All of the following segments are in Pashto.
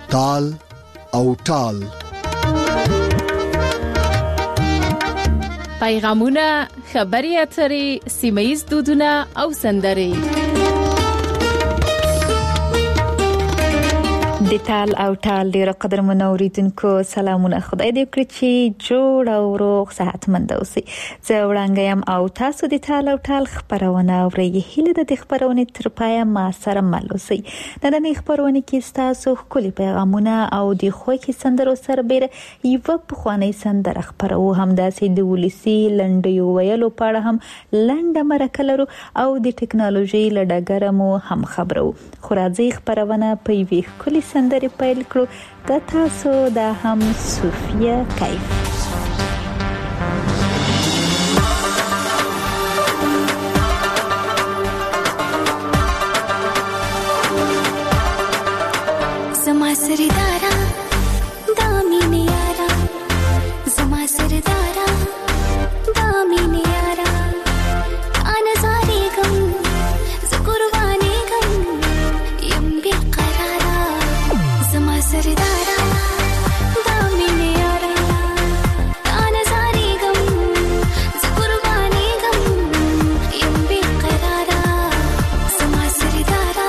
تال او ټال. پیغامونه، خبري اترې، سیمه‌ییز دودونه او سندرې. د تال او ټال ډیره قدرمنو اوریدونکو سلامونه. خدای دې وکړي چې جوړ او روغ صحتمند اوسئ. زه وړاندیم او تاسو د تال او ټال خبرونه اورئ. هیله ده د خبرونه تر پایه ما سره مل اوسئ. نن خبرونه کې تاسو خپل پیغامونه او د خوښي سندرو سره بیره یو په سندره خبرو هم داسې د ولسی لنډیو ویلو پاړه هم لنډه مرکه لرو او د ټکنالوژي لډګره مو هم خبرو. خو راځي خبرونه په وی خپل سندرې پیل کړو. د تاسو د هم صوفیا کیف. زما سردارا دامین یارا، زما سردارا دامین یارا، آنزاری گم زقربانی گم یم بیقرارا. زما سردارا دامین یارا، آنزاری گم زقربانی گم یم بیقرارا. زما سردارا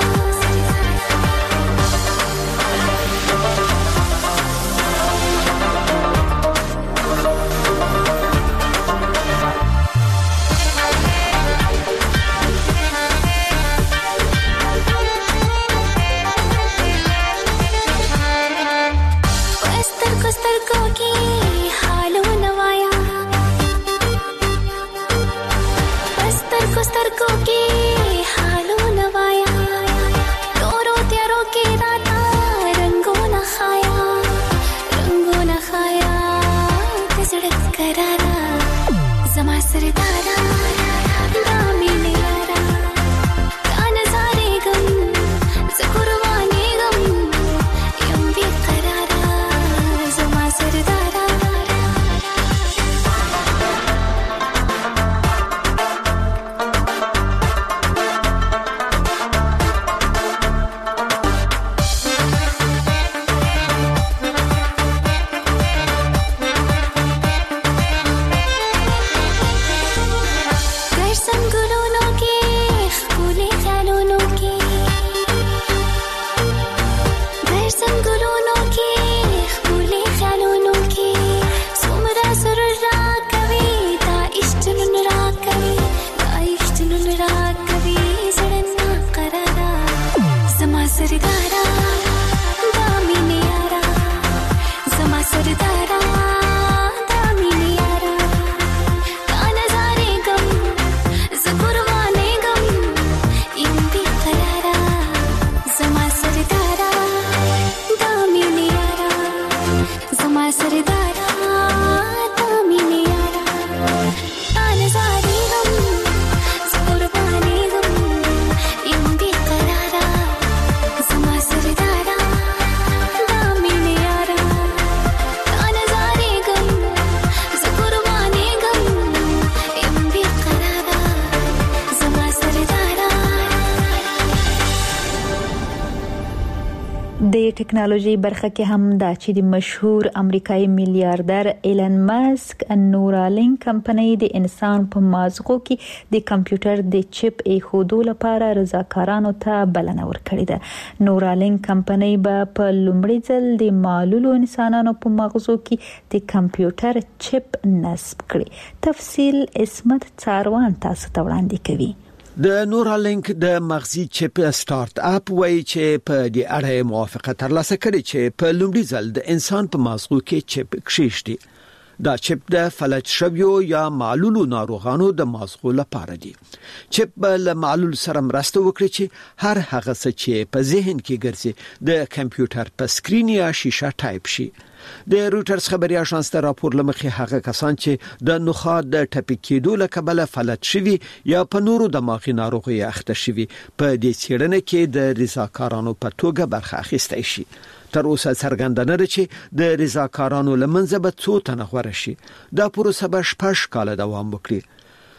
د ټکنالوژي برخه کې هم دا چې د مشهور امریکایي میلیاردر ایلن ماسک نورالینک کمپنۍ د انسان په مازغو کې د کمپیوټر د چپ ایښودو لپاره رضاکارانو ته بلنه ورکړې ده. نورالینک کمپنۍ به په لومړي ځل د معلولو انسانانو په مغزو کې د کمپیوټر چپ نصب کړي. تفصیل اسمت څاروان تاسو ته وړاندې کوي. د نورالینک د مغزي چپ سٹارټ اپ وایي چې په دې اړه موافقه ترلاسه کړې چې په لومړي ځل د انسان په مغزو کې چپ کښېږدي. دا چپ د فلج شویو یا معلولو ناروغانو د مغزو لپاره دی. چپ به معلول سره مرسته وکړي چې هر هغه څه چې په ذهن کې ګرځي د کمپیوټر په سکرین یا شیشه ټایپ شي. د رويټرز خبري اژانس ته راپور لمخې هغه کسان چې د نخاع د ټپي کېدو له کبله فلج شوي یا په نورو دماغي ناروغیو اخته شوي په دې څېړنه کې د رضاکارانو په توګه برخه اخیستای شي. تر اوسه څرګنده نه چې د رضاکارانو لمنځه به څو تنه غوړه شي. دا پروسه به 6 کال دوام وکړي.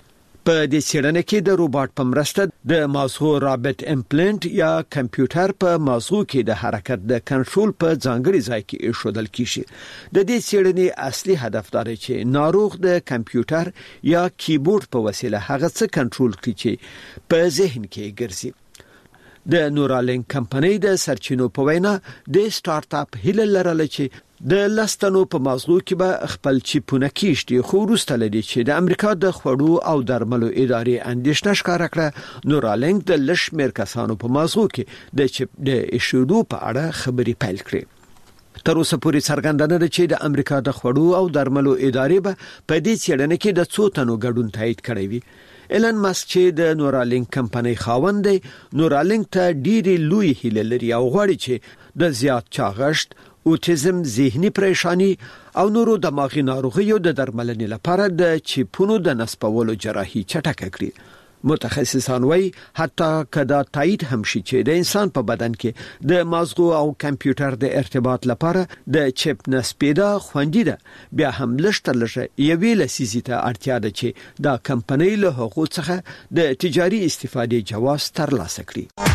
په دې څېړنه کې د روباټ په مرسته د مازغو رابط امپلانت یا کمپیوټر په مازغو کې د حرکت د کنټرول په ځانګړي ځای کې ایښودل کیږي. د دې څېړنې اصلي هدف دا دی چې ناروغ د کمپیوټر یا کیبورډ په وسیله هغه څه کنټرول کړي چې په ذهن کې ګرځي. د نورالینک کمپنۍ د سرچینو په وینا د سٹارټ اپ هیله لرله چې د لستنو په مازغو کې به خپل چیپونه کیشتي، خو وروسته لدی چې د امریکا د خوړو او درملو ادارې اندېښنه ښکاره کړه نورالینک د لشمیر کسانو په مازغو کې د چیپ د ایښودو په اړه خبري پیل کړې. تر اوسه پورې څرګندونه ده چې د امریکا د خوړو او درملو ادارې به په دې څېړنه کې د څو تنو ګډون تایید کړی وي. ایلن ماسک چې د نورالینک کمپنۍ خاوند دی، نورالینک ته ډېری لوی هیله لري او غواړي چې د زیات چاغښت، اوټیزم، ذهني پریشانی او نورو دماغي ناروغیو د درملنې لپاره د چیپونو د نصبولو جراحي چټکه کړي. متخصصان وایي حتی کدا تایید هم شي چې د انسان په بدن کې د مازغو او کمپیوټر د ارتباط لپاره د چیپ نصبیدا خوندي ده، بیا هم لږ یوې لسیزې ته اړتیا ده چې دا کمپنۍ له هغو څخه د تجاري استفادې جواز ترلاسه کړي.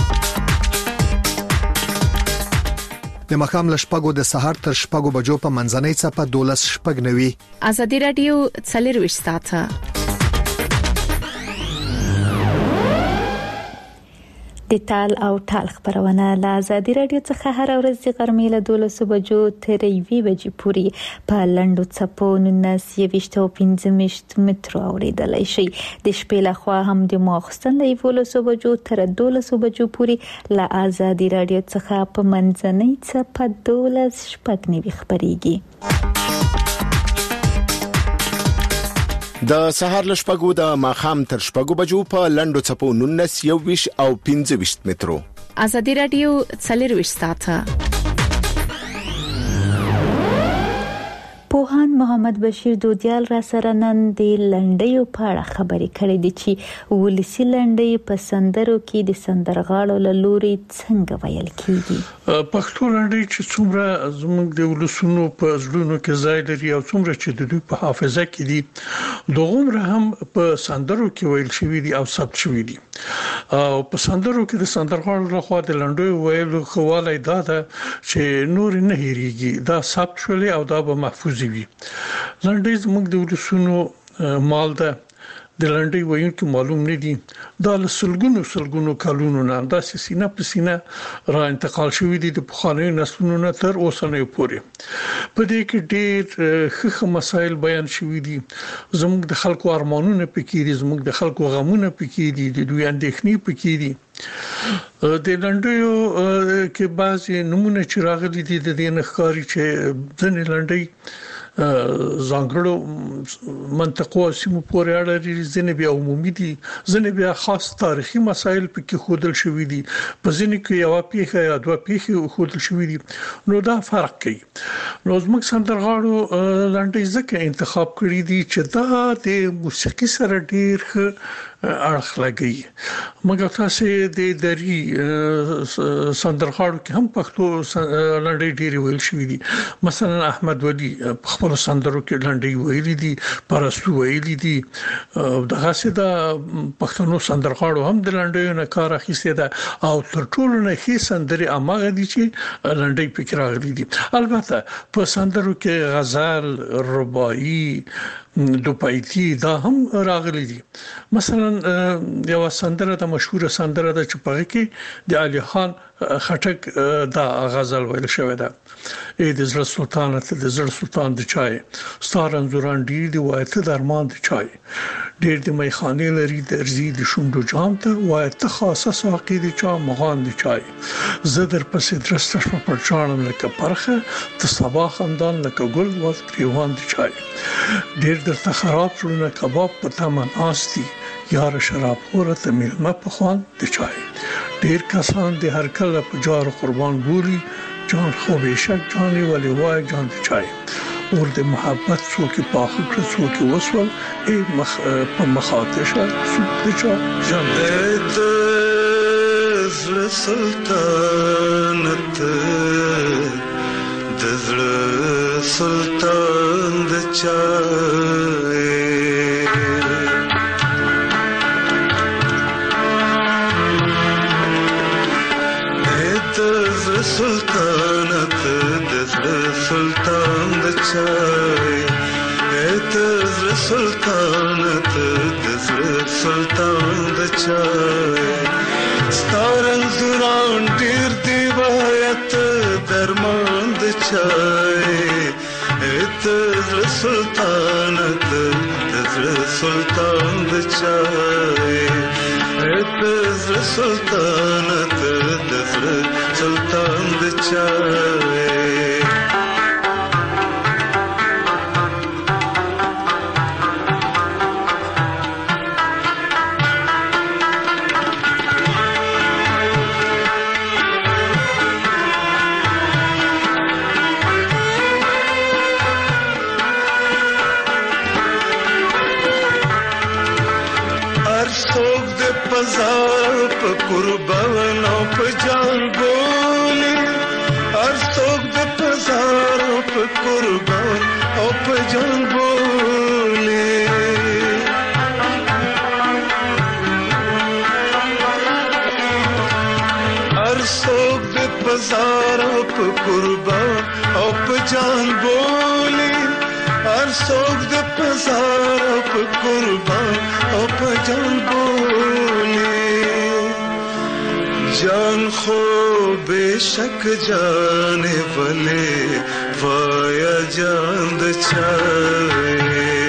د مخام لشپګو د سحر تر شپګو بجو په منځنۍ څپه 12:09 ازادي رادیو 24 ساعته. د تال او ټال خبرونه له ازادي رادیو څخه هر ورځ د غرمې له 12 بجو تر 1 بجې پورې په لنډو څپو 19.15 مترو اوریدلای شي. د شپې له خوا هم د ماخستن له 11 بجو تر 12 بجو پورې له ازادي رادیو څخه په منځنۍ څپه 12:09 خبريږي. د سحر لشپګو د ماخام تر شپګو بجو په لندو چپو 19 او 25 مترو. ازادي رادیو 24 ساعته. پوهان محمد بشیر دودیال را سره نن د لنډیو په اړه خبرې کړې دي چې ولسی لنډۍ په سندرو کې د سندرغاړو له لوري څنګه ویل کیږي. پښتو لنډۍ چې څومره زموږ د ولسونو په زړونو کې ځای لري او څومره چې د دوی په حافظه کې دي، دغه هم په سندرو کې ویل شوی دي او ثبت شوی دي. او په سندرو کې د سندرغاړو لخوا د لنډیو ویلو خواله دا ده چې نور نه هېریږي، دا ثبت شول او دا به محفوظ وي. لنډۍ زموږ د ولسونو مال ده. د لنډۍ ویونکو معلوم نه دي، دا له سلګونو کلونو نه دا سینه په سینه را انتقال شوی دي د پخوانیو نسلونو نه تر اوسنیو پورې. په دې کې ډېر ښه مسایل بیان شوی دي. زموږ د خلکو ارمانونه پکې دي، زموږ د خلکو غمونه پکې دي، د دوی اندېښنې پکې دي. د لنډیو کې بعضي نمونه چې راغلي دي د دې نخکاری چې ځنې لنډۍ ځانګړو منطقو سیمو پورې اړه لري، ځنې بیا عمومي دي، ځنې بیا خاص تاریخي مسایل پکې خودل شوی دي، په ځینې کې یو پیښه یا دوه پیښې خودل شوی دي. نو دا فرق کوي. نو زموږ سندرغاړو لنډۍ ځکه انتخاب کړی دي چې دا د موسیقي سره ډیر ښه اړخ لګي. مګر تاسو د دری سندرغاړو کې هم پښتو لنډۍ ډېری ویل شوې دي. مثلا احمد ولی په خپل سندرو کې لنډۍ ویلي دي، پرستو ویلي دي. دغه څه د پښتنو سندرغاړو هم د لنډیو نه کار اخیستی ده او تر ټولو نه ښې سندرې هغه دي چې لنډۍ پکې راغلي دي. البته په سندرو کې غزل، رباعي، دوپایتي دا هم راغلي دي. مثلا یو سندره د مشهور سندره ده چې په کې د علي خان خټک دا غزل ویل شوی ده. اې د زړه سلطان ته د زړه سلطان د چای ستار انزوران ډیر دی وایته درمان د چای ډیر د میخانه لري درځي د شوندو جام ته وایته خاصه ساقي د چا مغان د چای زدر پسې درسته شپه پر چانم لکه پرخه ته صبا خندان لکه ګل واز گریوان د چای ډیر د خراب شونه کباب په تمن آستی یار شراب خوره ته میلمه په خوان د چای ډیر کسان د هر کله په جار قربان بولی جان خو بشک جانی ولی وای جان د چای اور د محبت څوک پاخ کړ څوک وسول ای مخ په مخاطشه څوک د چا جان د زړه سلطنت د زړه سلطان د چای سلطانت د سلطان د چای ته سلطانت د سلطان د چای ستارن زوران ډیر دی وایت درمان د چای ته سلطانت د سلطان د چای ته سلطانت د سلطان د چای په قربان او په جان بولي هر څوک د بازار په قربان او په جان بولي هر څوک د بازار په قربان او په جان بولي هر څوک د بازار په قربان او په جان بولي جان خو بشک جانے والے وایا جان د چای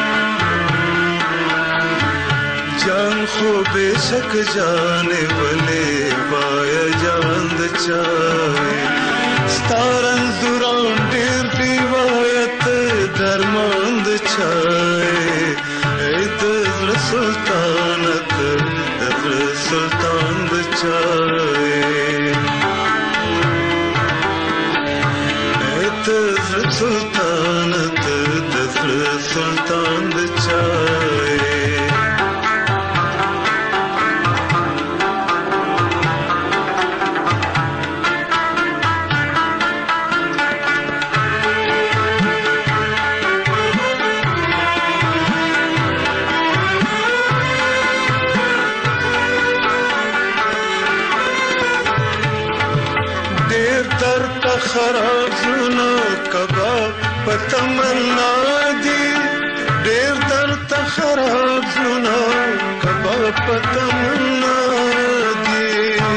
جان خو بشک جانے والے وایا جان د چای ستارن زوران ډیر دی وایت درمان د چای د سلطانت د سلطان د چای د سلطانت د سلطان د چای خراب زونه کباب پتمنا دی ډیر درته خراب زونه کباب پتمنا دی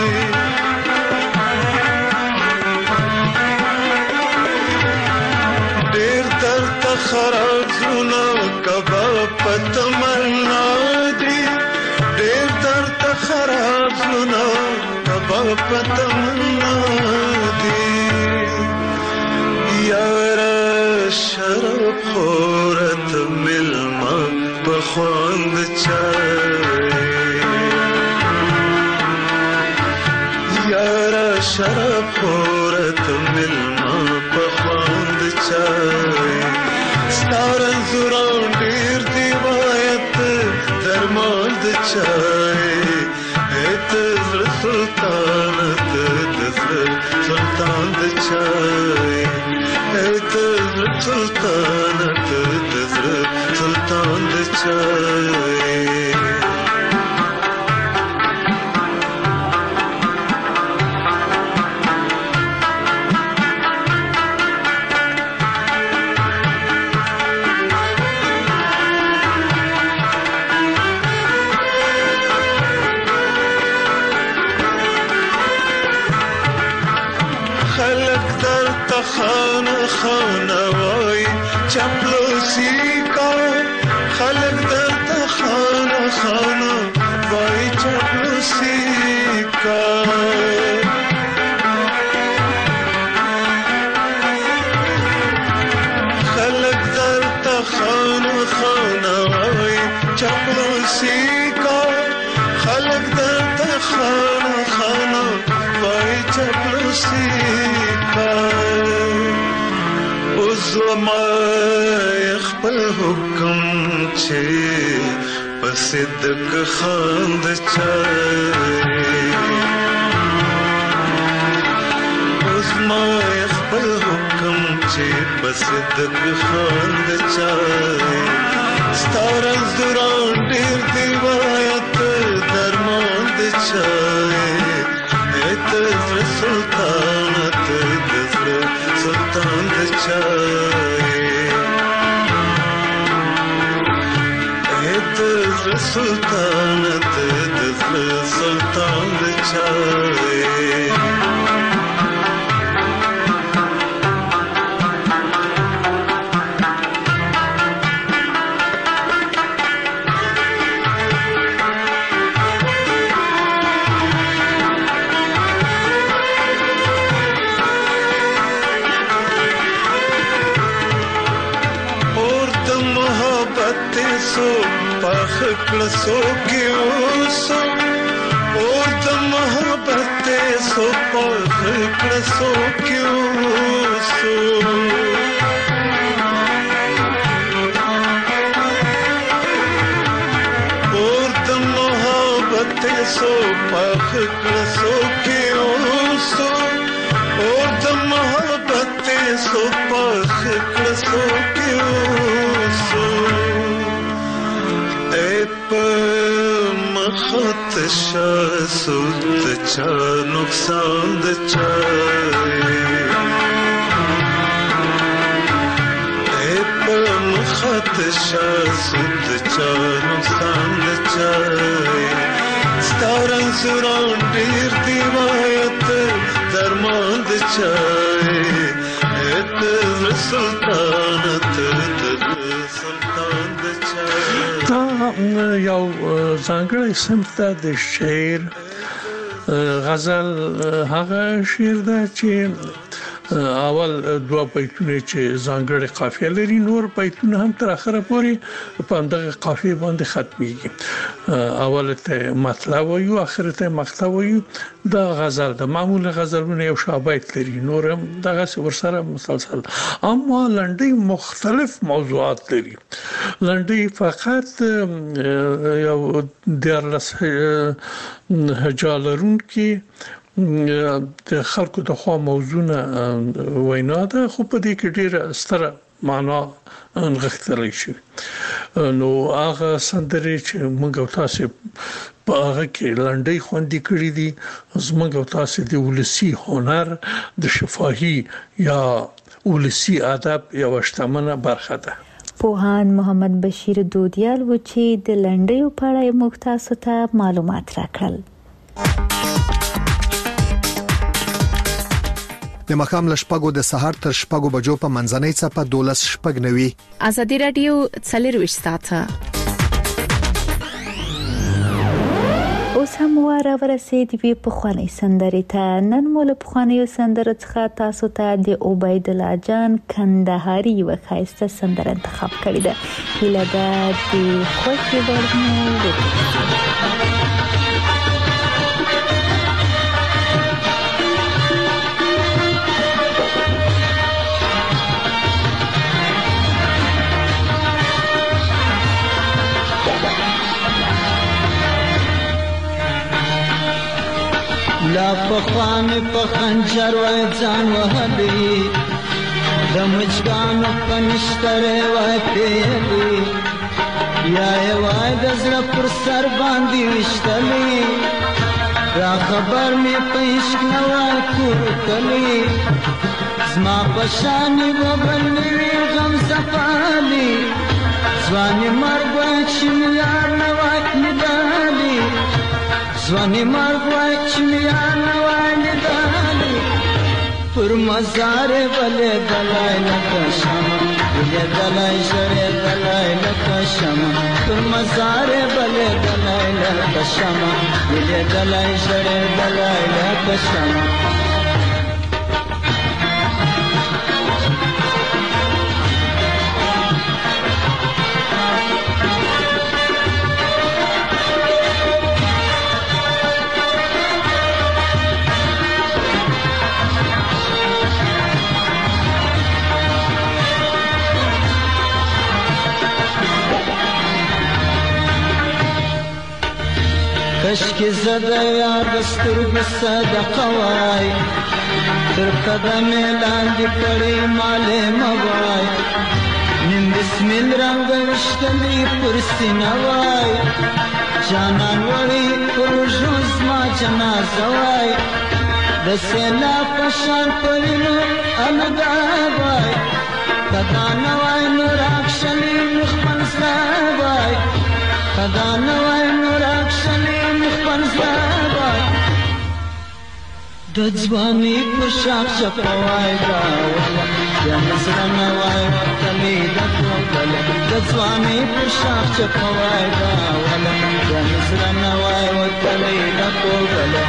ډیر درته خراب زونه کباب پتمنا دی ډیر درته خراب زونه کباب پتمنا دی یارا شراب خورت ملما بخواند چای یارا شراب خورت ملما بخواند چای ستارن زوران ډیر دی وایت درمان د چای ایت سلطانت د سلطان د چای ایت سلطانت د سلطان د چای خانه خانه وای چپلوسی کا خلق درته خانه خانه وای چپلوسی کا خلق درته خانه خانه وای چپلوسی کا خلق درته خانه خانه وای چپلوسی کا زما خپل حکم چې پسدک خاند چای زما خپل حکم چې پسدک خاند چای ستاره زوران ډیر دی وایت درمان د چای ایت سلطان سلطان ته سلطان چای सो क्यों सो और द मोहब्बत सो पर सो क्यों सो और द मोहब्बत सो पर सो क्यों सो और द मोहब्बत सो पर सो क्यों सो मखत शासुद चा नुकसान चाहे मखत शासुद चा नुकसान चाहे स्तारन सुरान डीर दीवायत दरमांद चाहे सुल्तानत सुल्तान चाहे یو ځانګړی صنف د شعر غزل هغه شعر ده چې اول دوه بیتونه چې ځانګړی قافیه لري نور بیتونه هم تر اخره پورې په همدغه قافیه باندې ختميږي اول ته مطلب وایو اخر ته مقطع وایو د غزل د معمول غزلونه یو شابهت لري نور هم دغه ورسره مسلسل اما لنډي مختلف موضوعات لري لنډي فقط یو درس هجالرون کې د خلکو د خوا موضوعونه وینا ده خو په دې کې ډیره ستره معنا انغښتلی شي نو هغه سندرې چې موږ او تاسو په هغه کې لنډي خوندې کړې دي زموږ او تاسو د ولسی هنر د شفاهي یا ولسی ادب یو شتمنه برخه ده پوهان محمد بشیر دودیال و چې د لنډیو په اړه موږ تاسو ته معلومات راکړل د مخام لشپګو د سهار تر شپګو بجو په منځنۍ چپه 12 شپګ نوي ازادي رادیو څلرويش ساعته اوس هم ورسېد وی په خواني سندري ته نن مول په خواني سندره څخه تاسو ته د عبید الله جان کندهاري وخایسته سندره انتخاب کړې ده هله د خوشي ورنو لا پخوان په خنجر وای ځان وهلي د مچګانو په نشتره وای پیلي یا وای د زړه پر سر باندې وشتلي را خبر می پېښ نه وای کړلي زما بشاني وبلني غم صفالي ځواني مرګ چې یار نه وای ندالي ځواني مرګ چې یار نه وای ندالي پر مزار بلې دلای لکه شمع بلې دلای شړې دلای لکه شمع پر مزار بلې دلای لکه شمع بلې دلای شړې دلای لکه شمع کشکی زده یار دسترگ صدقه وای تر قدم لاندې کړي مالې موای نن بسمل رنگ وشتلی پر سینه وای جانان وړي پروژو زما جنازه وای د سیلا پشان پوینو الدا وای کدا نه وای نور اکشلی مخمن وای کدا نوای نور اکشنی مخبن زیابای د ځواني په شاخ شپوای راوله یا نصر نوای وطني د کوله د ځواني په شاخ شپوای راوله یا نصر نوای وطني د کوله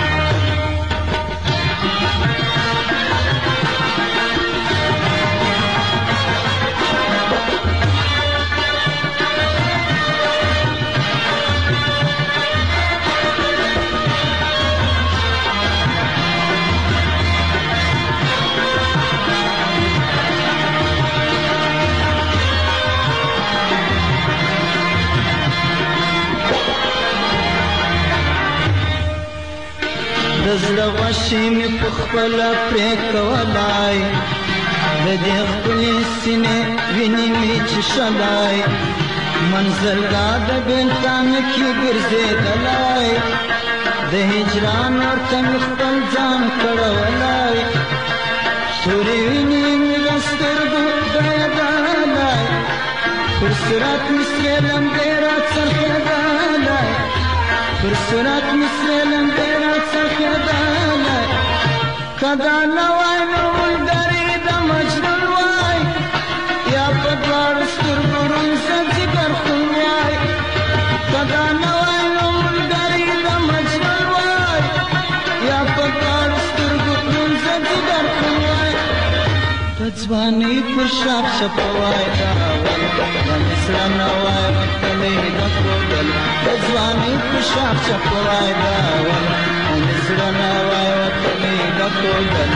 دزړه غوښې مې په خپله پرې کولای د دې خپلې سینې وینې مې چښلای منزلګاه د بېلتان کې ګرځېدلی د هجران ورته مې خپل ځان کړولی سورې وینې مې له سترګو بهېدلی پر صراط مې سرې لمبې راڅرخېدلی پر صراط مې سرې لمبې راڅرخېدلی کدا نوای نو ملګري د مجنون وای یا په دواړو سترګو ړوند شه ځګر خون وای کدا نوای نو ملګري د مجنون وای یا په دواړو سترګو ړوند شه ځګر خون وای د ځوانۍ پر شاخ شپوای راول د مصره نوای وطنۍ د کوګل د ځوانۍ پر شاخ شپوای راول د مصره نوای وطنۍ د کوګل.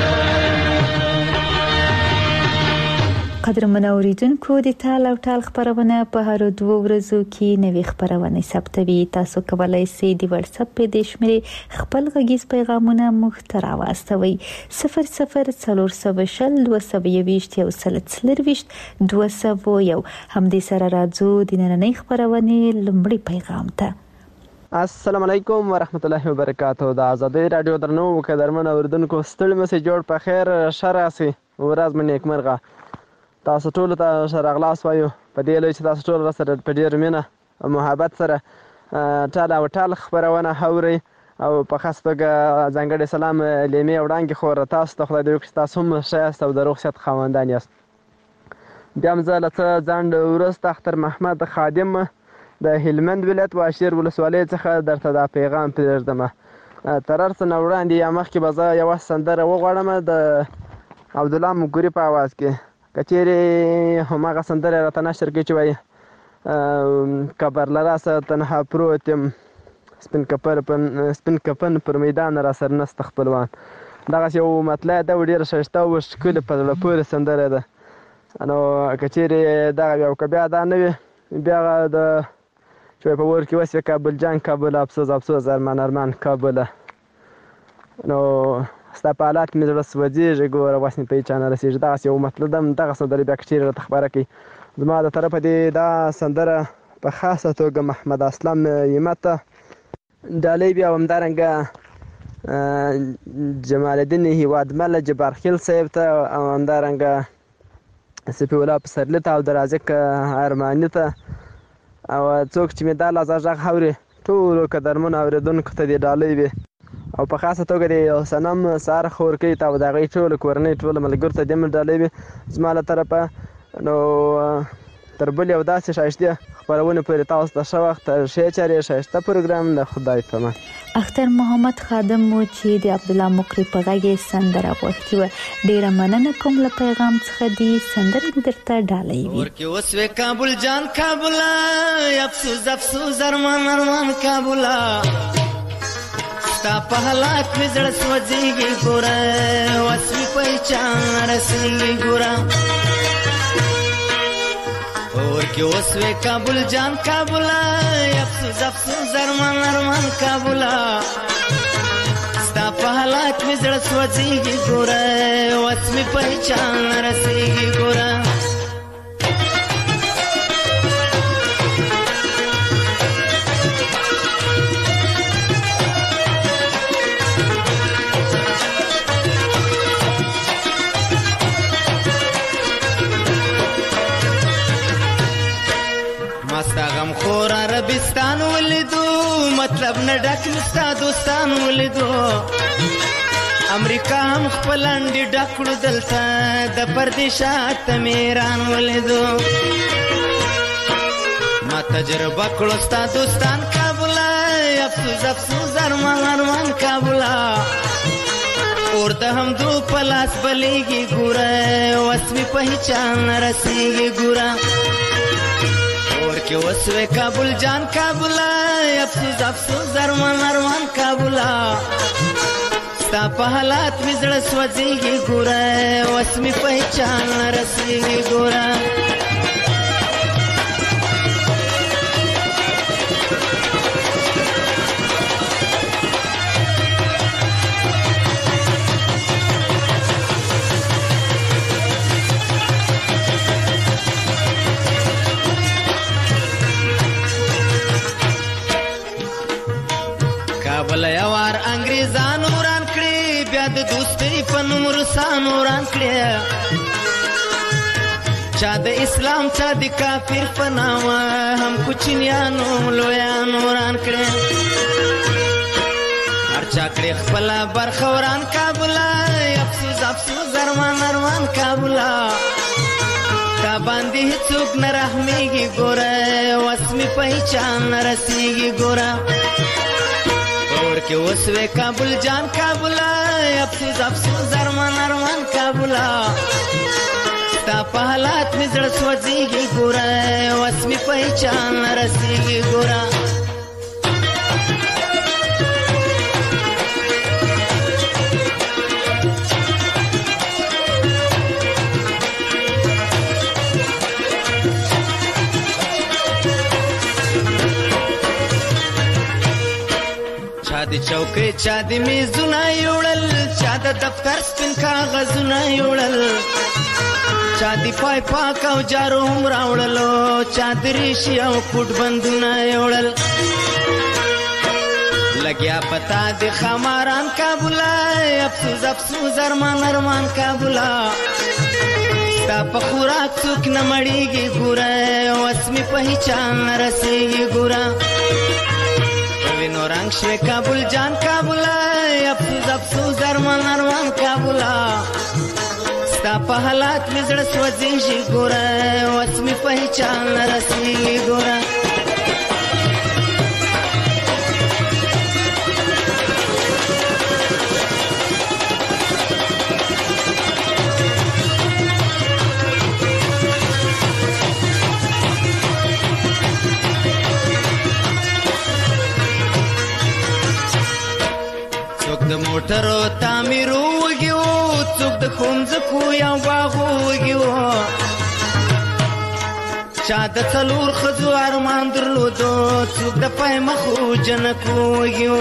قدرمن اوریدونکو د تال او ټال خبرونه په هر 2 ورځو کې نوې خبرونه ثبتوي. تاسو کولای شئ د واتس اپ په شمېره خپل غږیز پیغامونه مخ ته راوستوئ 00702222 هم دې سره راځو د نننۍ خبرونه لومړی پیغام ته. السلام علیکم ورحمت الله وبرکاتہ. د آزادۍ رادیو درنو قدرمن اوریدونکو ستړي مې جوړ په خیر شراسي ورځ مې نیکمرغه. تاسو ټول ته شرغلاس وایو په دې لوي چې تاسو ټول سره په ډیر مینه او محبت سره ټال او ټال خبرونه اورئ او په خاص توګه ځانګړی سلام لیمې وړاندې خور تاسو ته خدای دې وکړي تاسو هم ښایسته او د روغ صحت خاوندان یاست. بیا هم زه له څه ځنډ وروسته اختر محمد خادم د هلمند ولایت واشیر ولسوالۍ څخه درته دا پیغام پرېږدم. تر هر څه نه وړاندې یا مخکې به زه یوه سندره وغواړم د عبدالله مګوري په آواز کې. که چیرې هماغه سندره راته نشر کړي چې وایي کبر له راسه تنها پروت یم سپین کفن پر میدان را سر نسته خپلوان. دغسې یو مطلع ده او ډېره ښایسته او ښکلې په زړه پورې سندره ده. نو که چیرې دغه وي او که بیا دا نه وي بیا د چې په ور کې وسوې کابل جان کابل افسوس افسوس ارمان ارمان کابله. نو ستا په حالات مې زړه سوځېږي ګوره وس مې په هېچا نه رسېږي. دغسې یو مطلب ده دغه سندرې بیا که چیرې راته خبره کوي زما د طرفه دې دا سندره په خاصه توګه محمد اسلام همت ته ډالۍ بیا همدارنګه جمال الدین هیوادمل جبارخیل صاحب ته او همدارنګه سپي الله پسرلي ته او د رازق ارماني ته او څوک چې مې دا لازه غږ اوري ټولو قدرمنو اورېدونکو ته دې ډالۍ وي او په خاصه توګه د صنم سهار خورکۍ ته او د هغې ټولو کورنۍ ټولو ملګرو ته دې هم ډالۍ وي زما له طرفه. نو تر بلې او داسې ښایستې خپرونې پورې تاسو ته ښه وخت ښې چارې ښایسته پروګرام د خدای په امان. اختر محمد خادم مو چې د عبدالله مقری په غږ سندره غوښتې وه ډېره مننه کوم له پیغام څخه دې سندرې دې درته ډالۍ وي. ورکې وسوې کابل جان کابله افسوس افسوس ارمان ارمان کابله ستا په حالات مې زړه سوځېږي ګوره وس مې په هېچا نه رسېږي ګوره ورکې وسوې کابل جان کابله افسوس افسوس ارمان ارمان کابله ستا په حالات مې زړه سوځېږي ګوره وس مې په هېچا نه رسېږي ګوره مطلب نه ډک مستا دوستان ولیدو امریکا هم خپل انډي ډکړو دلته د پردیشات میران ولیدو ما تجربه کړو ستا دوستان کابل افسوس افسوس ارمان کابل اور د هم دو پلاس بلیږي ګوره وسمي پہچان رسیږي ګوره اور کې وسوي کابل جان کابل افسوس افسوس ارمان کابل ستا په حالات مې زړه سوځيږي ګوره وسمي پہچان رسیږي ګوره کابل یوار انګریزانو وران کړی بیا د دوستۍ په نوم روسانو وران کړی چا د اسلام چا د کافر په نامه هم کوچنیانو لویانو وران کړی هر چا کړی خپله برخه وران کابل افسوس افسوس ارمان کابل تا باندې هیڅوک نه رحمیږي ګوره وسمي پہچان نه رسیږي ګوره اور کې وسوي کابل جان کابل افسوس افسوس ارمان کابل ستا په حالات مې زړه سوځيږي ګوره وسمي پہچان رسیږي ګوره چا د چوکۍ چا د میزونه یوړل چا د دفتر سپین کاغذونه یوړل چا د پای پاک او جارو هم راوړلو چا د ریشي او کوټ بندونه یوړل لګیا پتا د خماران کابل افسوس افسوس ارمان کابل ستا په خوراک څوک نه مړیږي ګوره وسمي پہچان رسیږي ګوره وینو رنگ شوی کابل جان کابل افسوس افسوس ارمان کابل ستا په حالات مې زړه سوځيږي ګوره وسمي پہچان رسیږي ګوره څوک د موټرو تعمیرو وګیو څوک د ښوونځکو یا باغو وګیو چا د څلور ښځو ارمان درلودو څوک د پای مخو جنکو وګیو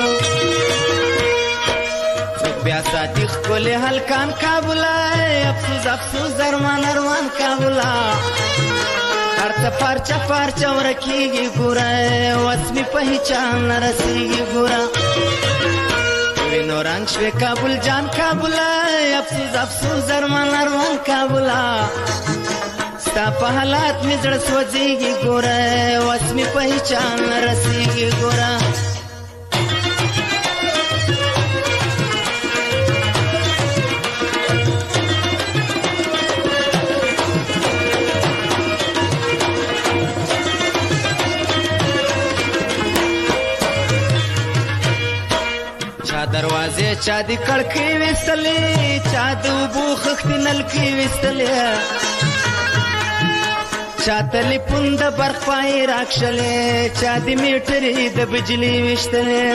څوک بیا ساتي ښکلې هلکان کابل افسوس افسوس ارمان کابل هر څه پارچه پارچه ورکېږي ګوره وسمي پہچان رسیږي ګوره وینو رنگ شوی کابل جان کابل افسوس افسوس ارمان کابل ستا په حالات مې زړه سوځيږي ګوره وسمي پہچان رسیږي ګوره دروازه چا دی کړکۍ وستلې چا د اوبو خښتې نلکې وستلې چا تلیفون د برق پای راکښلې چا د میټرې د بجلي وشتلې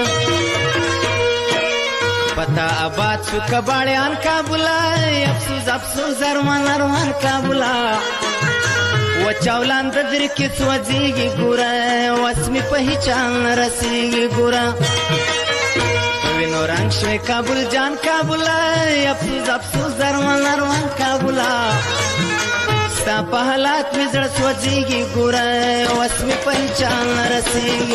پتا آباد شو کباړیان کابل افسوس افسوس ارمان کابل وچاولان د در کې سوځيږي ګوره وسمي پہچان رسیږي ګوره وینو رنگ شوی کابل جان کابل افسوس افسوس ارمان کابل ستا په حالات مې زړه سوځيږي ګوره وسمي پہچان رسیږي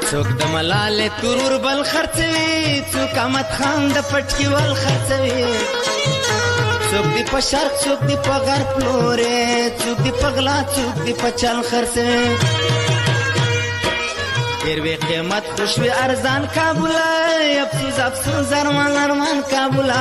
څوک د ملالې ترور بل خرڅوي څوک احمد خان د پټکي ول خرڅوي څوک دی په شرق څوک دی په غرب لورې څوک دی په غلا څوک دی په چل خرڅوي ډېر وی قیمت خوشوي ارزان کابله افسوس افسوس ارمان ارمان کابله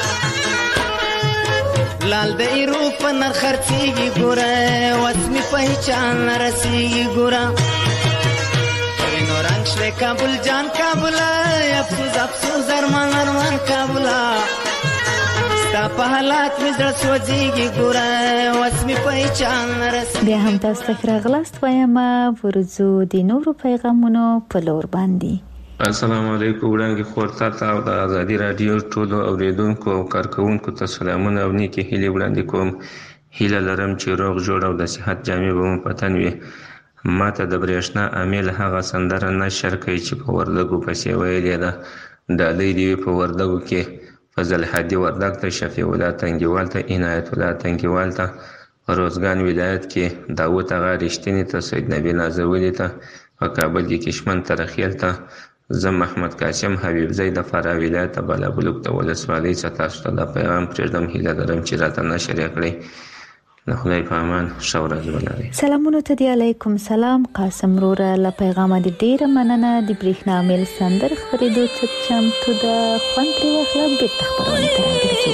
لال د ایرو په نر خرڅېږي ګوره وسمې په هیچا نه رسېږي ګوره وینو رنګ شوې کابل جان کابله افسوس افسوس ارمان ارمان کابله ستا په حالات مې زړه سوځېږي ګوره وسمې په هیچا نه رسېږي. بیا هم تاسو ته ښه راغلاست وایم ورځو د نورو پیغامونو په لور باندې. السلام علیکم وړاندې خورتا ته او د ازادي رادیو ټولو اوریدونکو او کارکونکو ته سلامونه او نیکې هیلې وړاندې کوم. هیله لرم چې روغ جوړ او د صحت جامې به مو په تن وي. ما ته د برېښنا امیل هغه سندره نشر کوي چې په وردګو پسې ویلې ده. ډالۍ دې وي په وردګو کې فضل حادي وردګ ته، شفیع الله تنګیوال ته، عنایت الله تنګیوال ته، روزګان ولایت کې داود اغا رښتیني ته، سید نبی نازولی ته، په کابل کې کشمن ترخیل ته، زه محمد قاسم حبیب زی د فراه ولایت بالابلوک د ولسوالۍ څخه تاسو ته دا پیغام پرېږدم. هیله لرم چې راته نشر یې کړئ. د خدای په امان ښه ورځ ولرئ. سلامونه ته دی. علیکم سلام قاسم وروره، له پیغامه دې ډېره مننه. د برېښنا میل سندر خپرېدو ته چمتو ده، خوند ترې واخله، بېرته خپرونې ته راګرځو.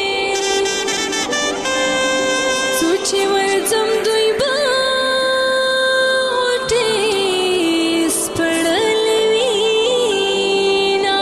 څو چې ورځم دوی به غوټې سپړلې وینا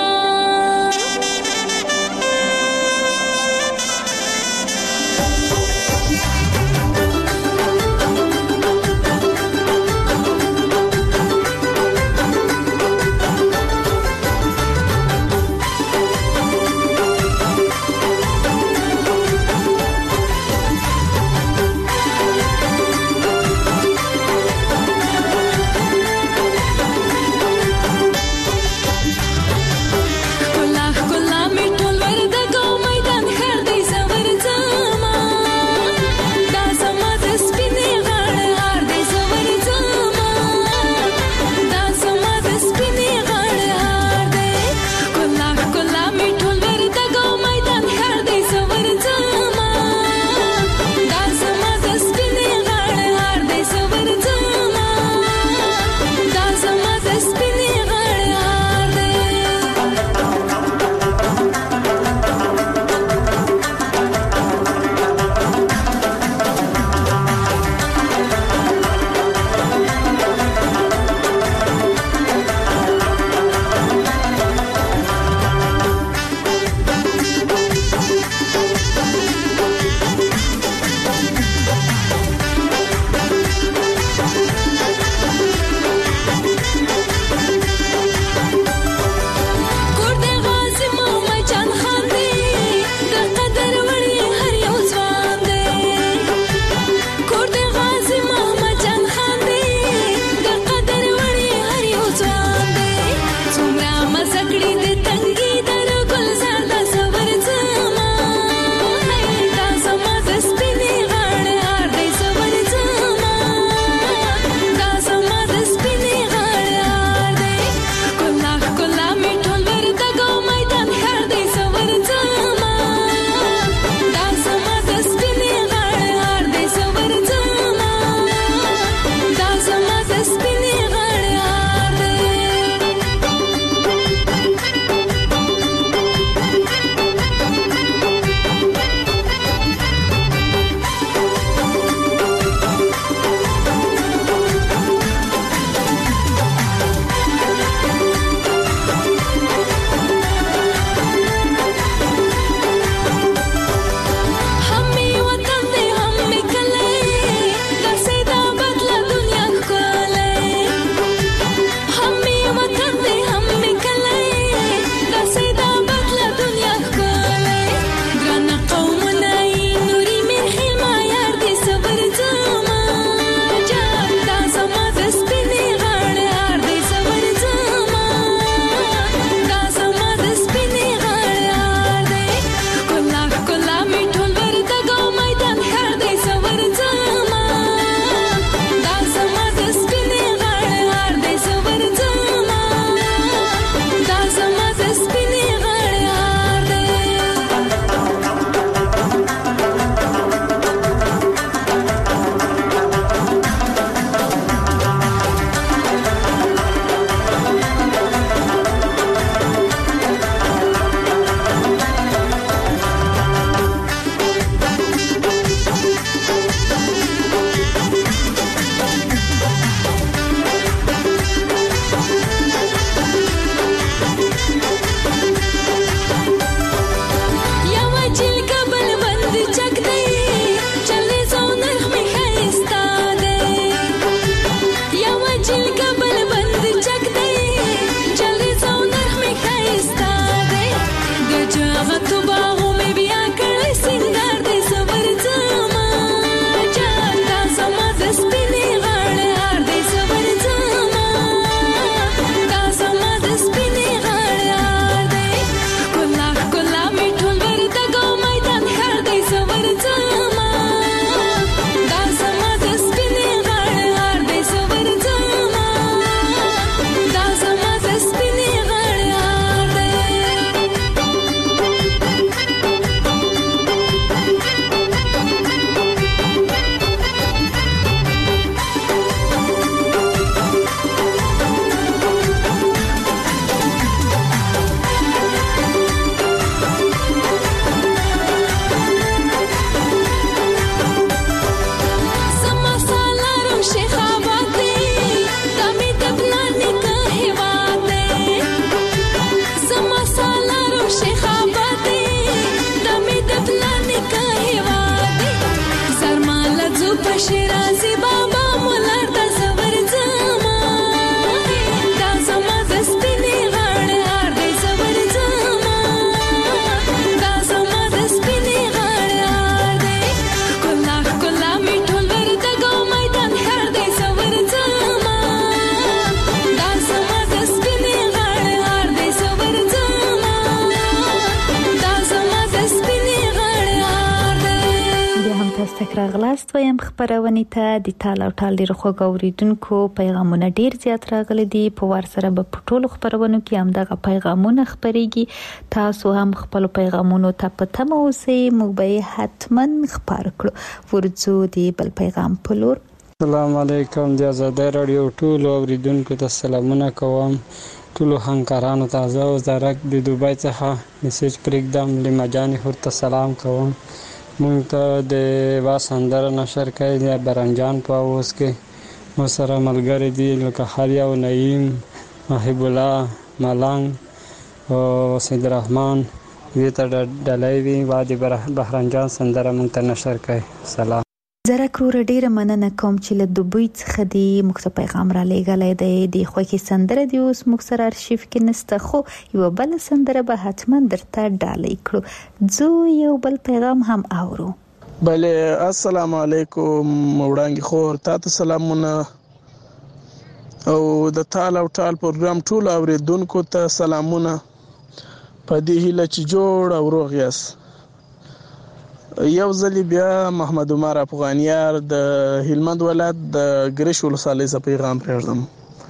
راغلاست ویم خبرونه ته د ټال او ټال ډیر خو غوریدونکو پیغامونه ډیر زیات راغلي دي په ور سره په ټولو خبرونو کې هم دغه پیغامونه خبريږي تاسو هم خپل پیغامونو ته پته مو سي موږ به حتمن خبر کړو ورځو دی بل پیغام په لور. السلام علیکم د آزادۍ رادیو ټولو اوریدونکو ته سلامونه کوم ټولو همکارانو ته زه وزارت د دوبۍ څخه میسج پرېږدم لیما جانې ورته سلام کوم. مونږ ته د واسندره نشر کوي د برنجان په اوس کې مو سره ملګری دي لکه خالیا او نعیم محب الله ملنګ او سید الرحمن وی ته ډلای وی وادي بهرنجان سندره مونږ ته نشر کوي. سلام. زره کرور ډیره مننه کوم چې له دوبۍ څخه دی مخته پیغام را لېږلی دی د خوښي سندره دی اوس موږ سره ارشیف کې نسته خو یو بل سندره به حتما درته ډالۍ کړو. زه یو بل پیغام هم اورو. بله السلام علیکم وړانګې خور تاسو سلامونه او د ټال او ټال پروګرام ټول اوریدونکو ته سلامونه په دې هیله چې جوړ او روغ یاست. یو ځل بیا محمد عمر افغانیار د هلمند ولایت د ګریش ولسوالۍ څخه پیغام پرېږدم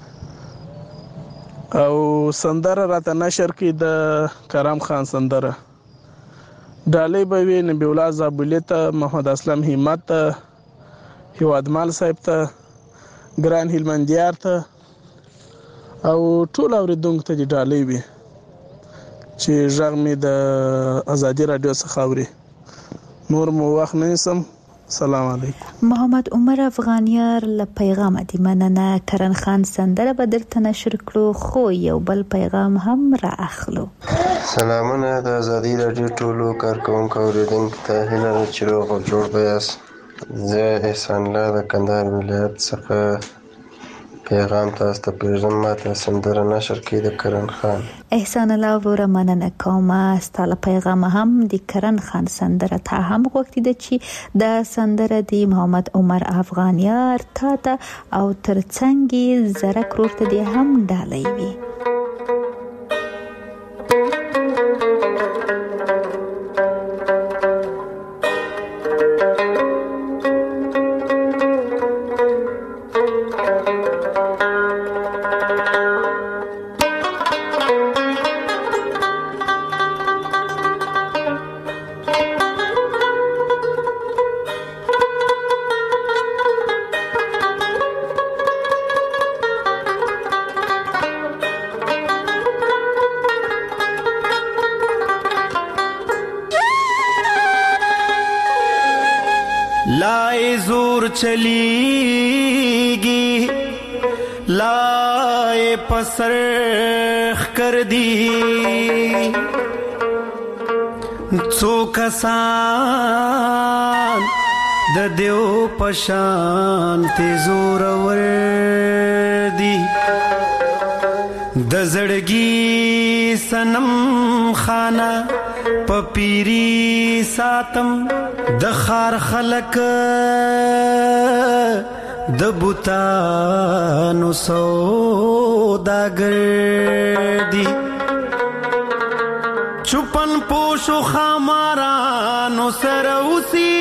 او سندره راته نشر کړي د کرم خان سندره ډالۍ به وي نبی الله زابلي ته محمد اسلم همت ته هیوادمال صاحب ته ګران هلمندیار ته او ټول اوریدونکو ته ډالۍ وي چې غږ مې د آزادۍ رادیو څخه اوري. نور مو وخت نسم. سلام علیکم. محمد عمر افغانیار له پیغام دی مننه. کرن خان سندره به درته نشر کړو خو یو بل پیغام هم را اخلو. سلامونه د آزادۍ رادیو ټولو کارکونکو اوریدونکو ته هیله ده چې روغ او جوړ به یاست. زه احسان الله د کندهار ولایت څخه پیغام تاسو ته پرېږدم. ماته سندره نشر کړي د کرن خان. احسان الله وروره مننه کوم ستاسو پیغام هم د کرن خان سندره ته هم غوښتي ده چې د سندره د محمد عمر افغانیار ته او ترڅنګ زره کرور ته دی هم ډالۍ وي. لائے زور چلیگی لائے پسرخ کر دی څو کسان د دیو پشان ته زور ور دی د زړګي سنم خانه پپیری ساتم د خار خلق د بوتانو سوداګر دی چپن پوشو خامارانو سره اوسي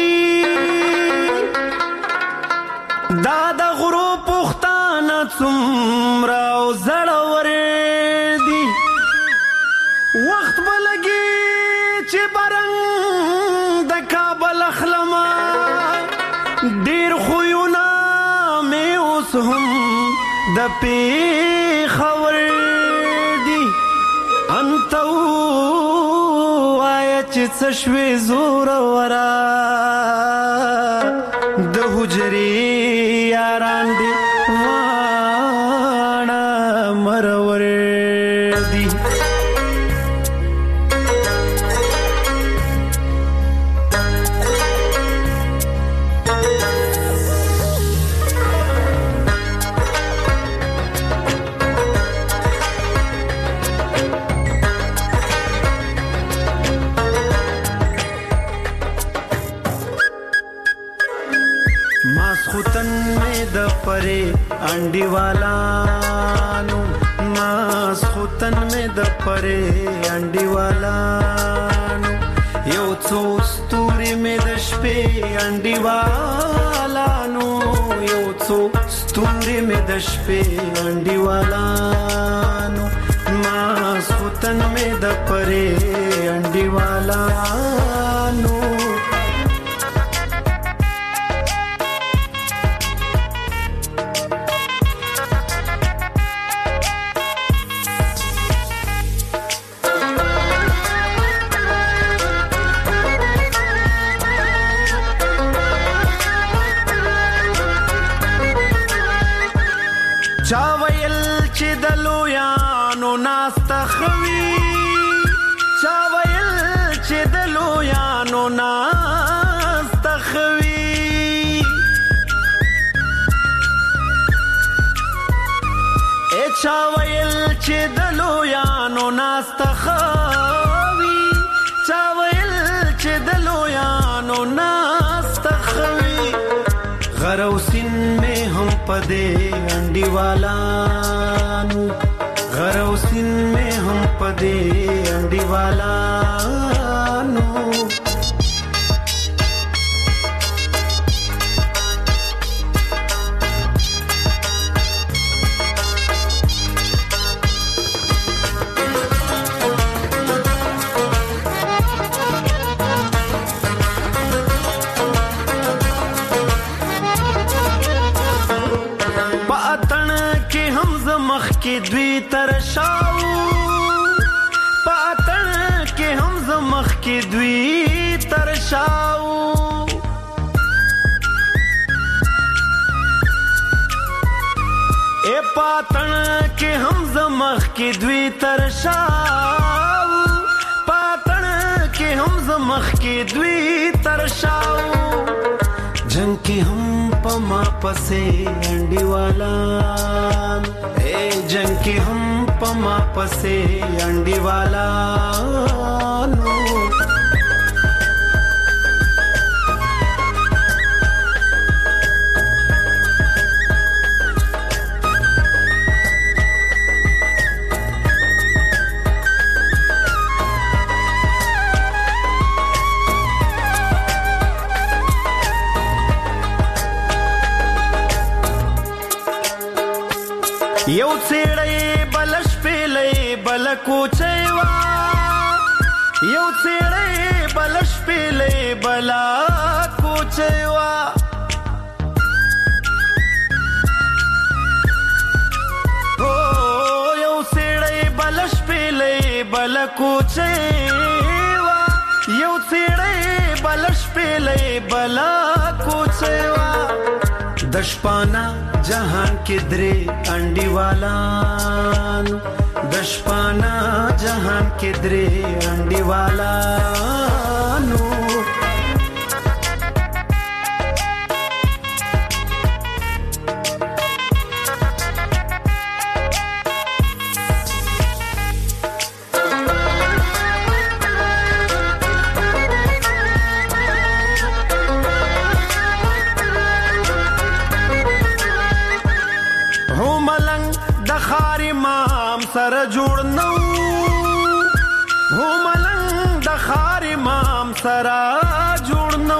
دا د غرو پختانه څومره او زړور دی وخت بلګي چې برنګ د کابل اخلما ډیر خوونه مې اوس هم د پیښور دی انت وای چې څه شوي زور ورا د حجرې یاران دی واڼه مرور دی ماسختن میں د پرے انڈی والانو ماسختن میں د پرے انڈی والانو یو څو ستوري میں د شپې انډیوالانو یو څو ستوري مې د شپې انډیوالانو ماسختن مې د پرې انډیوالانو چا ویل چې د لویانو ناسته خوي چا ویل چې د لویانو ناسته خوي چا ویل چې د لویانو ناسته خوي چا ویل چې د لویانو ناسته خوي غروسین میں ہم پدے انڈیوالانو غروسین میں ہم پدے انڈیوالانو के द्वी तरशाऊ पातन के हम जमख के द्वी तरशाऊ ए पातन के हम जमख के द्वी तरशाऊ पातन के हम जमख के द्वी तरशाऊ जंग के हम पमा पसे अंडीवालान जंग के हम पमा पसे अंडीवालानो یو څېړې بلش پیلې بل کوچېوا یو څېړې بلش پیلې بل کوچېوا او یو څېړې بلش پیلې بل کوچېوا یو څېړې بلش پیلې بل کوچېوا دشپانا जहान के द्रे अंडीवालान दशपाना जहान के द्रे अंडीवालानो سر جوړ نو هو ملنګ د خار امام سر جوړ نو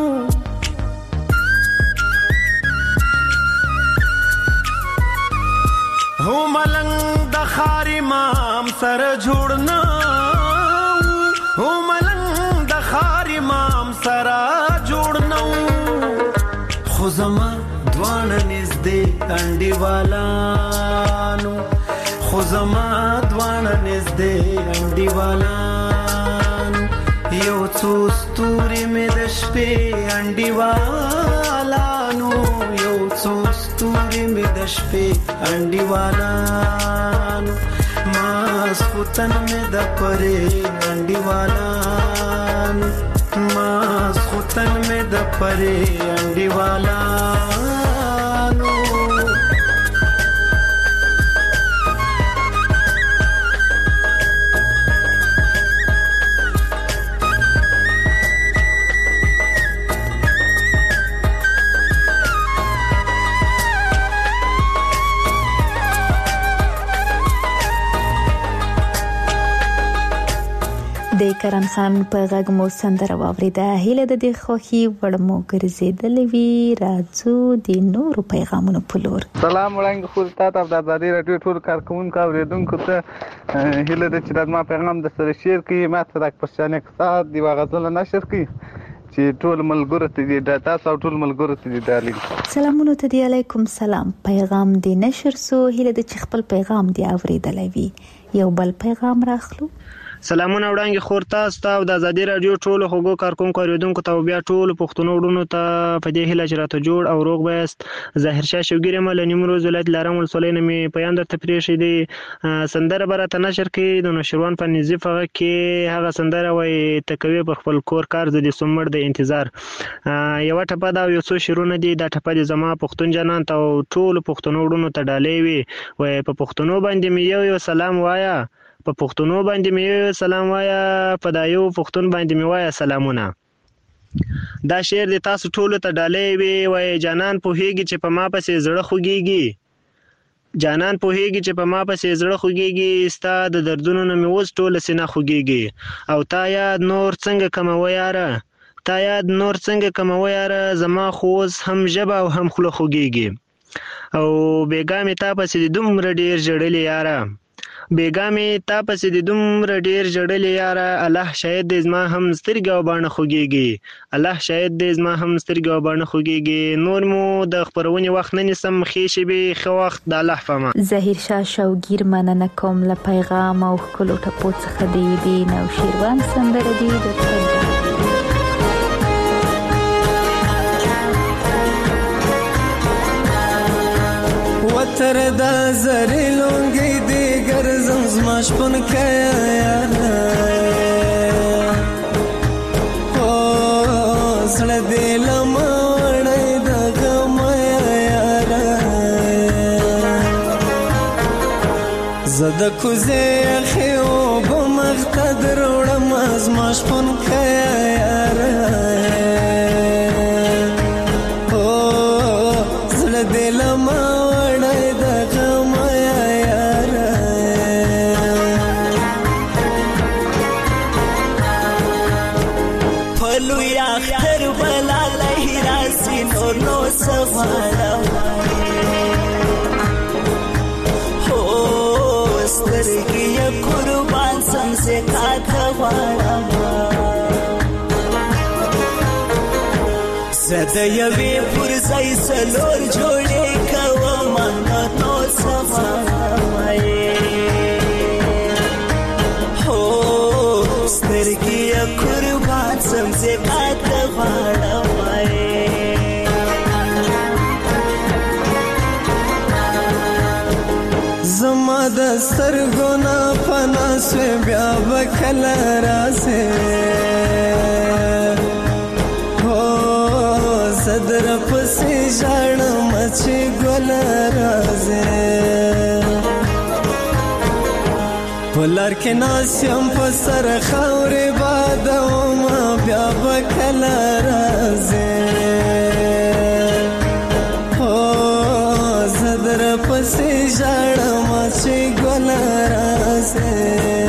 هو ملنګ د خار امام سر جوړ نو هو ملنګ د خار امام سر جوړ نو خو زما دوان نږدې انډیوالانو خو زما دوان نږدې انډیوالانو یو څو ستوري مې د شپې انډیوالانو یو څو ستوري مې د شپې انډیوالانو ماسختن مې د پرې انډیوالانو ماسختن مې د پرې انډیوالانو د د کرن خان په غږ مو سندره واوریده. هیله د دې خوخي وړمو ګرځیدلې وی. راځو د نورو پیغامونو په لور. سلام وړاندې خو تاسو د آزادۍ رادیو ټول کارکونکو اوریدونکو ته هیله ده چې د ما پیغام د سره شیر کړئ. ما ته د پښتنې اقتصاد دی غزل نشر کړئ چې ټول ملګرو ته دې د تاسو ټول ملګرو ته دې دالین. سلامونه ته دی علیکم سلام. پیغام دی نشر سو. هیله د چې خپل پیغام دی اوریدلې وی. یو بل پیغام راخلو. سلامونه وړاندې خور تاسو ته د آزادۍ رادیو ټول خوګو کارکونکو اوریدونکو ته بیا ټول پښتون وډونو ته په دې هیله چې راته جوړ او روغ بست. ظاهر شاه شوګیر مل نیمروز ولایت لارم ولسولین می پیام درته پریښې دی. سندره برته نشر کې د نشروان په نظیف هغه کې هغه سندره وای تکوي پر خپل کور کار د سمر د انتظار. یو ټپه دا یو څو شیرونه دي. دا ټپه د زما پښتون جنان ته ټول پښتون وډونو ته ډالې وي. وای په پښتونو باندې می یو سلام وایا. په پښتونو باندې می سلام وایا. په دایو پښتون باندې می وایا سلامونه. دا شعر د تاسو ټولو ته ډالې وي. وای جانان پوهیږي چې په ما پسې زړه خوږیږي. جانان پوهیږي چې په ما پسې زړه خوږیږي. ستا د دردونو نه می اوس ټوله سینه خوږیږي. او تا یاد نور څنګه کومه یاره. تا یاد نور څنګه کومه یاره. زما خو اوس هم ژبه او هم خوله خوږیږي. او بیګا می تا پسې دومره ډیر جړلې یاره. بیګا می تا پسې د دومره ډیر جړلې یاره. الله شاید دې زما هم سترګې او باڼه خوږیږي. الله شاید دې زما هم سترګې او باڼه خوږیږي. نور مو د خبرونې وخت نه نیسم. ښې شېبې ښه وخت د الله په امان. ظاهر شاه شوګیر مننه کوم له پیغام او ښکلو ټپو څخه دی. د نوشیروان سندره دی د وتر دا زری لونګي دی ګرځم زما شپون کیا او سړ دې لمړې د غم یار زد کوزه خو بمختدر وړم زما شپون کیا یار او سړ دې لمړې زده یوی پر زای سلور جوړې کوم نو سمای هو سترګې قربان سم زکات غواړم. زما د سترګو نه پنا سو بیا وکړه راسه صدر پسې ژړم چې ګل راځي پلار کې ناسم په سر خاورې باد ما بیا وکړه راځي او صدر پسې ژړم چې ګل راځي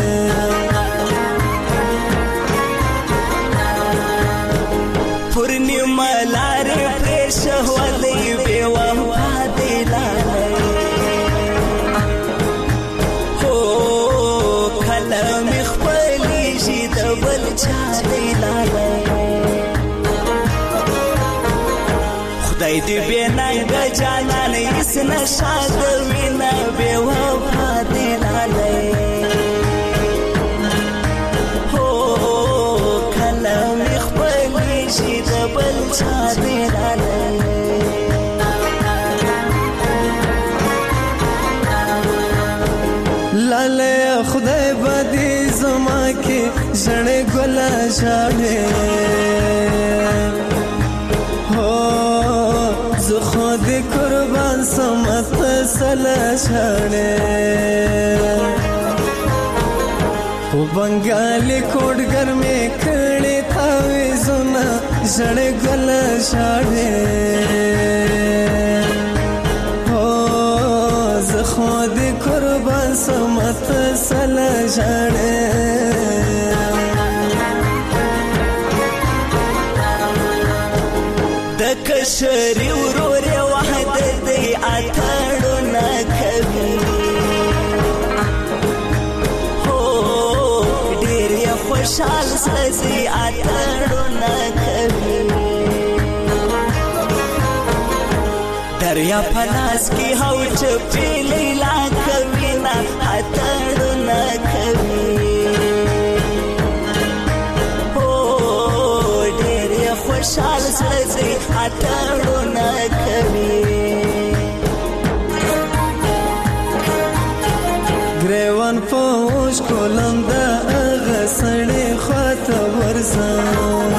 خدای دې بننګ جانان هیڅ نشاد وینا به وفا دې لاله هو کلام خپل شي د بل چا دې لاله لاله خدای بدی زما کې ژړې ګلا ژړې خود قربان سمت سلا شانے وہ بنگالی کوڑگر میں کھڑے تھاوی زنا جڑے گلا شانے خود قربان سمت سلا شانے کشری ورور وحدت دی اتړو نه کوي هو ډېر خوشحال سړی اتړو نه کوي دریا پلاس کی هو چپی لیلا کوي نه اتړو نه کوي خوشحال سړی اتړو نه کوي ګریوان پوش کولم د هغه سړی خواته ورځم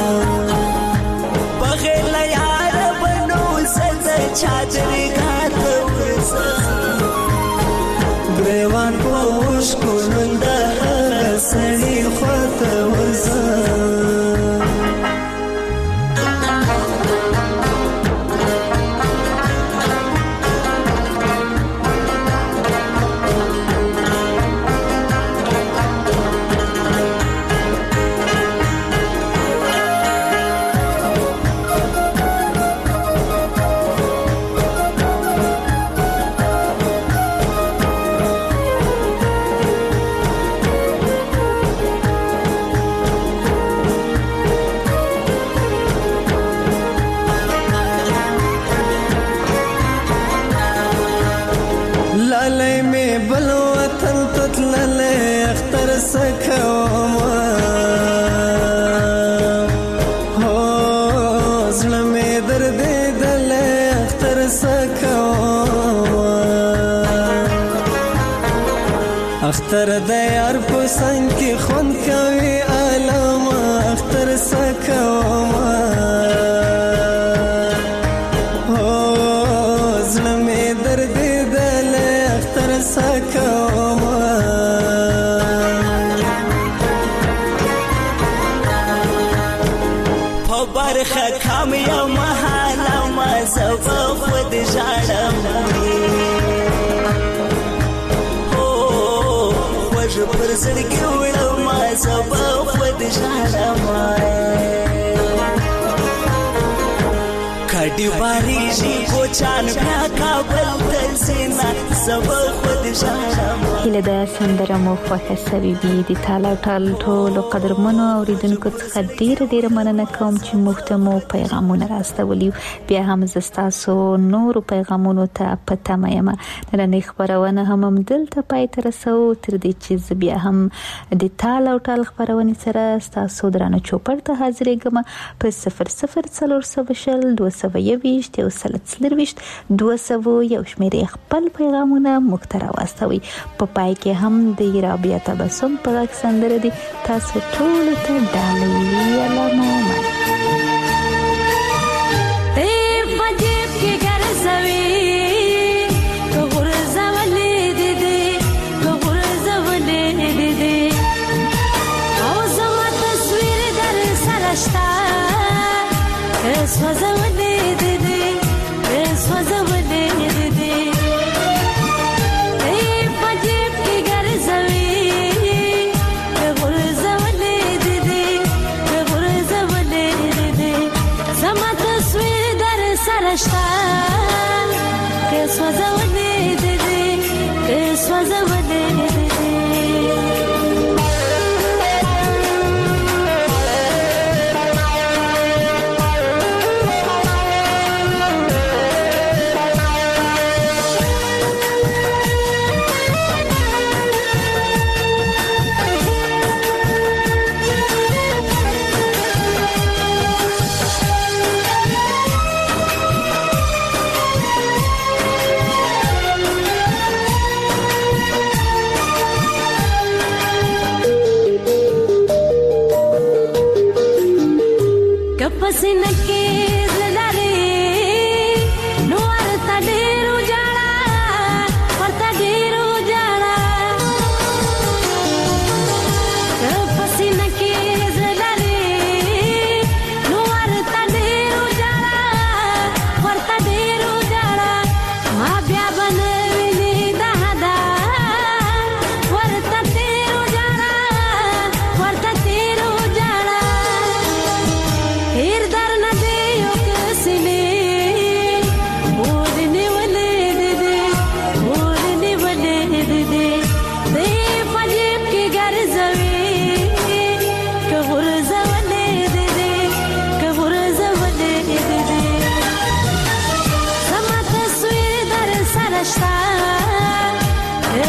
بغیر له یاره بنو زه د چادرې ګاته ورځم ګریوان پوش کولم د هغه سړی خواته ورځم اختر د یار په څنګ کې خوند کوي علامه اختر سکوما هو زړه مې درد دل اختر سکوما په برخه کام یو محاله ما زبا خود ژړم پر زړګي وړم ما زبا خود ژړم کډي باریږي کوچان بیا کابل ته سینا زبا خود ژړم هله د سندره مو خوښه سوي وي د تاله ټال ټولو قدرمنو اوریدونکو څخه ډیره مننه کوم چې موږ ته مو پیغامونه راستولي بیا هم زستاسو نور پیغامونو ته پته مېما نن خبرونه هم دلته پای تر رسو تر دې چې بیا هم د تاله ټال خبرونه سره تاسو درانه چوپړ ته حاضرېږم په 002022 یو سلسلرويشت 200 یو شمیرې خپل پیغامونه مختره واستوي په پای کې هم د رابعه تبسم په سندره دي تاسو ټول ته ډالۍ علامه Here,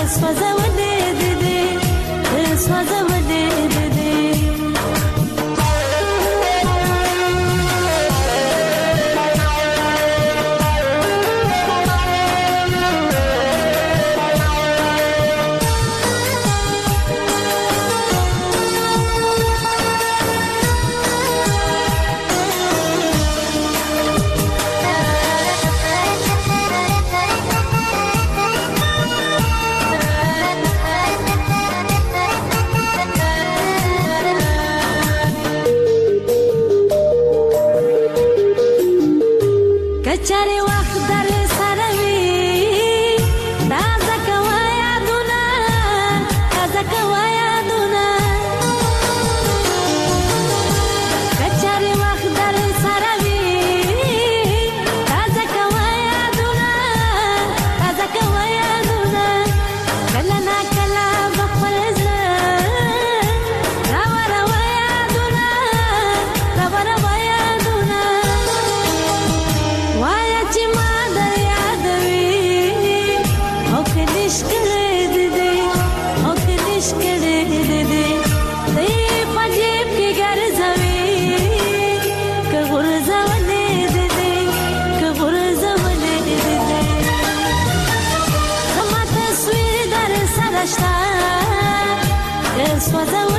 Was I